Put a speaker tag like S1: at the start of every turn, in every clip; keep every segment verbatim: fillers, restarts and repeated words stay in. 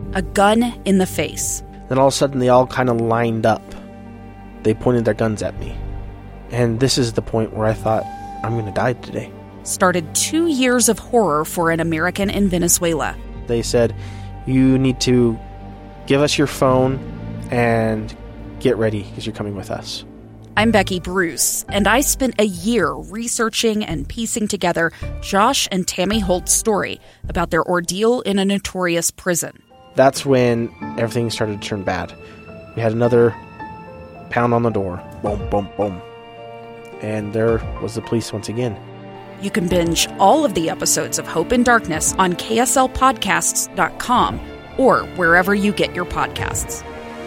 S1: a gun in the face.
S2: Then all of a sudden, they all kind of lined up. They pointed their guns at me. And this is the point where I thought, I'm going to die today.
S1: Started two years of horror for an American in Venezuela.
S2: They said, you need to give us your phone and get ready because you're coming with us.
S1: I'm Becky Bruce, and I spent a year researching and piecing together Josh and Tammy Holt's story about their ordeal in a notorious prison.
S2: That's when everything started to turn bad. We had another pound on the door. Boom, boom, boom. And there was the police once again.
S1: You can binge all of the episodes of Hope in Darkness on K S L podcasts dot com or wherever you get your podcasts.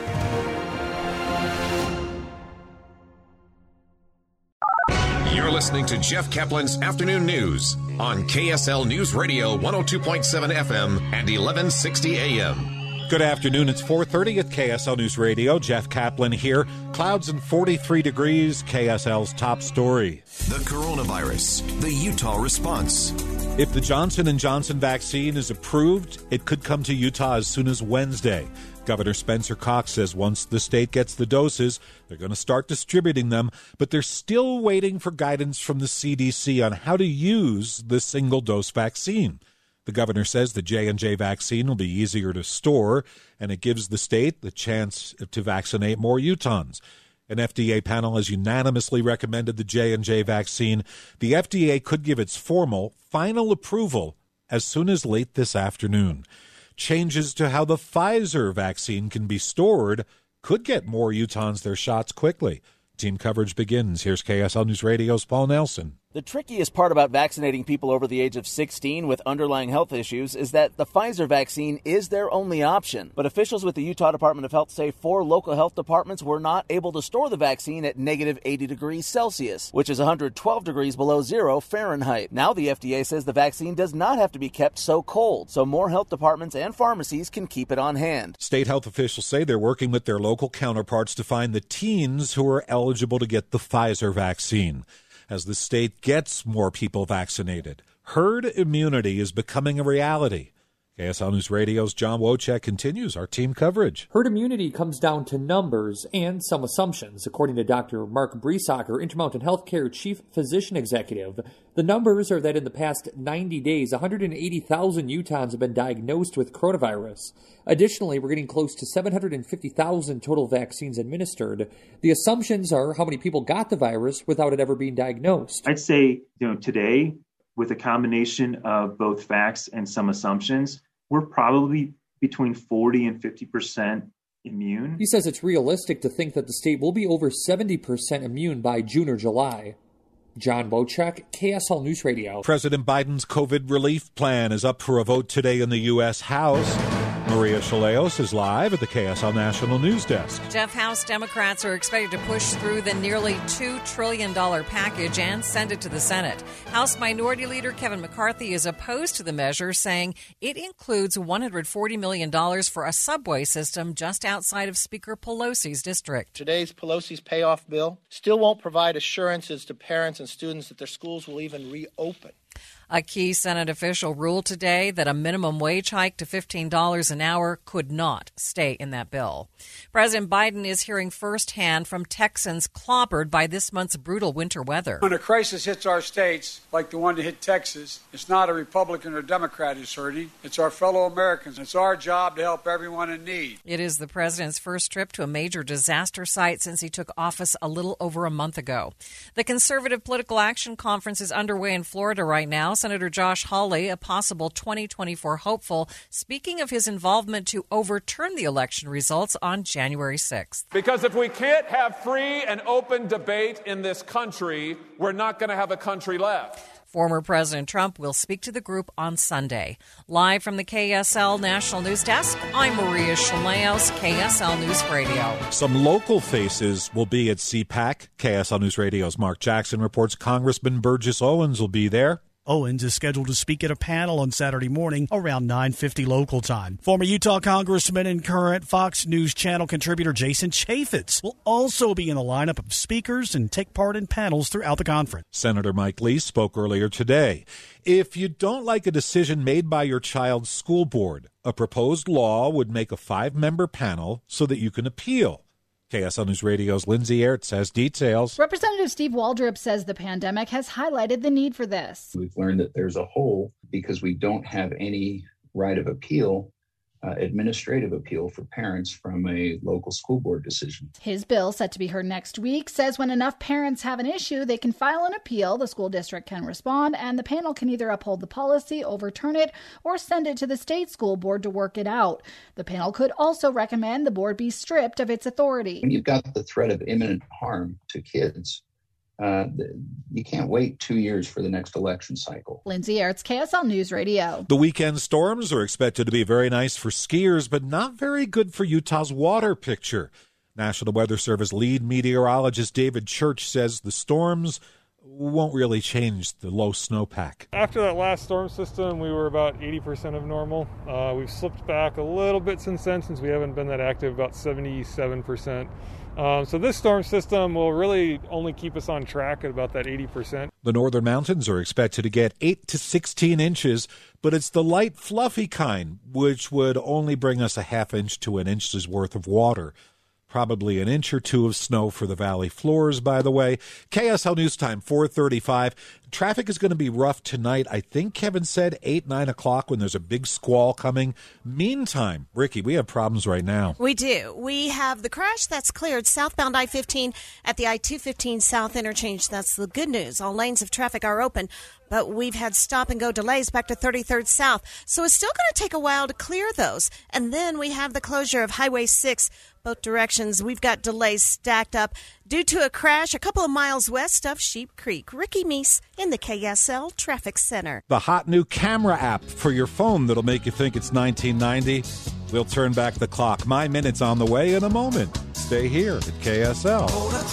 S3: You're listening to Jeff Kaplan's Afternoon News on K S L News Radio one oh two point seven F M and eleven sixty A M.
S4: Good afternoon. It's four thirty at K S L News Radio. Jeff Kaplan here. Clouds and forty-three degrees. K S L's top story.
S3: The coronavirus, the Utah response.
S4: If the Johnson and Johnson vaccine is approved, it could come to Utah as soon as Wednesday. Governor Spencer Cox says once the state gets the doses, they're going to start distributing them, but they're still waiting for guidance from the C D C on how to use the single-dose vaccine. The governor says the J and J vaccine will be easier to store, and it gives the state the chance to vaccinate more Utahns. An F D A panel has unanimously recommended the J and J vaccine. The F D A could give its formal, final approval as soon as late this afternoon. Changes to how the Pfizer vaccine can be stored could get more Utahns their shots quickly. Team coverage begins. Here's K S L News Radio's Paul Nelson.
S5: The trickiest part about vaccinating people over the age of sixteen with underlying health issues is that the Pfizer vaccine is their only option. But officials with the Utah Department of Health say four local health departments were not able to store the vaccine at negative eighty degrees Celsius, which is one hundred twelve degrees below zero Fahrenheit. Now the F D A says the vaccine does not have to be kept so cold, so more health departments and pharmacies can keep it on hand.
S4: State health officials say they're working with their local counterparts to find the teens who are eligible to get the Pfizer vaccine. As the state gets more people vaccinated, herd immunity is becoming a reality. K S L News Radio's John Wojcik continues our team coverage.
S6: Herd immunity comes down to numbers and some assumptions. According to Doctor Mark Bresacker, Intermountain Healthcare Chief Physician Executive, the numbers are that in the past ninety days, one hundred eighty thousand Utahns have been diagnosed with coronavirus. Additionally, we're getting close to seven hundred fifty thousand total vaccines administered. The assumptions are how many people got the virus without it ever being diagnosed.
S7: I'd say, you know, today, with a combination of both facts and some assumptions, we're probably between forty and fifty percent immune.
S6: He says it's realistic to think that the state will be over seventy percent immune by June or July. John Wojcik, K S L News Radio.
S4: President Biden's COVID relief plan is up for a vote today in the U S House. Maria Chaleos is live at the K S L National News Desk.
S8: Jeff, House Democrats are expected to push through the nearly two trillion dollars package and send it to the Senate. House Minority Leader Kevin McCarthy is opposed to the measure, saying it includes one hundred forty million dollars for a subway system just outside of Speaker Pelosi's district.
S9: Today's Pelosi's payoff bill still won't provide assurances to parents and students that their schools will even reopen.
S8: A key Senate official ruled today that a minimum wage hike to fifteen dollars an hour could not stay in that bill. President Biden is hearing firsthand from Texans clobbered by this month's brutal winter weather.
S10: When a crisis hits our states, like the one that hit Texas, it's not a Republican or Democrat who's hurting. It's our fellow Americans. It's our job to help everyone in need.
S8: It is the president's first trip to a major disaster site since he took office a little over a month ago. The Conservative Political Action Conference is underway in Florida right now. Senator Josh Hawley, a possible twenty twenty-four hopeful, speaking of his involvement to overturn the election results on January sixth.
S11: Because if we can't have free and open debate in this country, we're not going to have a country left.
S8: Former President Trump will speak to the group on Sunday. Live from the K S L National News Desk, I'm Maria Chaleos, K S L News Radio.
S4: Some local faces will be at C PAC. K S L News Radio's Mark Jackson reports Congressman Burgess Owens will be there.
S12: Owens is scheduled to speak at a panel on Saturday morning around nine fifty local time. Former Utah Congressman and current Fox News Channel contributor Jason Chaffetz will also be in the lineup of speakers and take part in panels throughout the conference.
S4: Senator Mike Lee spoke earlier today. If you don't like a decision made by your child's school board, a proposed law would make a five-member panel so that you can appeal. K S L News Radio's Lindsay Aerts has details.
S13: Representative Steve Waldrop says the pandemic has highlighted the need for this.
S14: We've learned that there's a hole because we don't have any right of appeal, uh, administrative appeal for parents from a local school board decision.
S13: His bill, set to be heard next week, says when enough parents have an issue, they can file an appeal, the school district can respond, and the panel can either uphold the policy, overturn it, or send it to the state school board to work it out. The panel could also recommend the board be stripped of its authority.
S14: When you've got the threat of imminent harm to kids, Uh, you can't wait two years for the next election cycle.
S13: Lindsay Aerts, K S L News Radio.
S4: The weekend storms are expected to be very nice for skiers, but not very good for Utah's water picture. National Weather Service lead meteorologist David Church says the storms won't really change the low snowpack.
S15: After that last storm system, we were about eighty percent of normal. Uh, we've slipped back a little bit since then, since we haven't been that active, about seventy-seven percent. Um, so this storm system will really only keep us on track at about that eighty percent.
S4: The northern mountains are expected to get eight to sixteen inches, but it's the light, fluffy kind, which would only bring us a half inch to an inch's worth of water. Probably an inch or two of snow for the valley floors, by the way. K S L News Time, four thirty-five. Traffic is going to be rough tonight. I think Kevin said eight, nine o'clock when there's a big squall coming. Meantime, Ricky, we have problems right now.
S16: We do. We have the crash that's cleared southbound I fifteen at the I two fifteen South interchange. That's the good news. All lanes of traffic are open, but we've had stop-and-go delays back to thirty-third South. So it's still going to take a while to clear those. And then we have the closure of Highway six, both directions. We've got delays stacked up due to a crash a couple of miles west of Sheep Creek. Ricky Meese in the K S L Traffic Center.
S4: The hot new camera app for your phone that'll make you think it's nineteen ninety. We'll turn back the clock. My Minute's on the way in a moment. Stay here at K S L.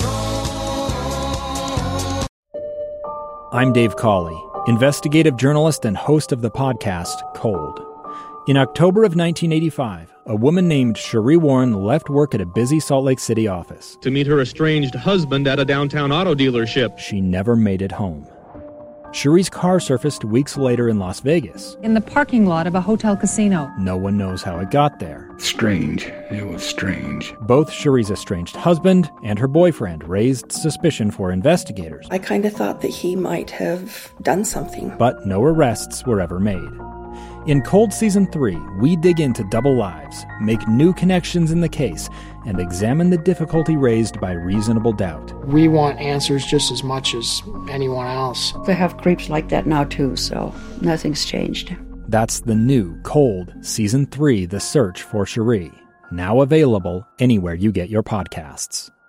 S17: I'm Dave Cawley, investigative journalist and host of the podcast Cold. In October of nineteen eighty-five, a woman named Cherie Warren left work at a busy Salt Lake City office
S18: to meet her estranged husband at a downtown auto dealership.
S17: She never made it home. Cherie's car surfaced weeks later in Las Vegas.
S19: In the parking lot of a hotel casino.
S17: No one knows how it got there.
S20: Strange. It was strange.
S17: Both Cherie's estranged husband and her boyfriend raised suspicion for investigators.
S21: I kind of thought that he might have done something.
S17: But no arrests were ever made. In Cold Season three, we dig into double lives, make new connections in the case, and examine the difficulty raised by reasonable doubt.
S22: We want answers just as much as anyone else.
S23: They have creeps like that now too, so nothing's changed.
S17: That's the new Cold Season three, The Search for Cherie, now available anywhere you get your podcasts.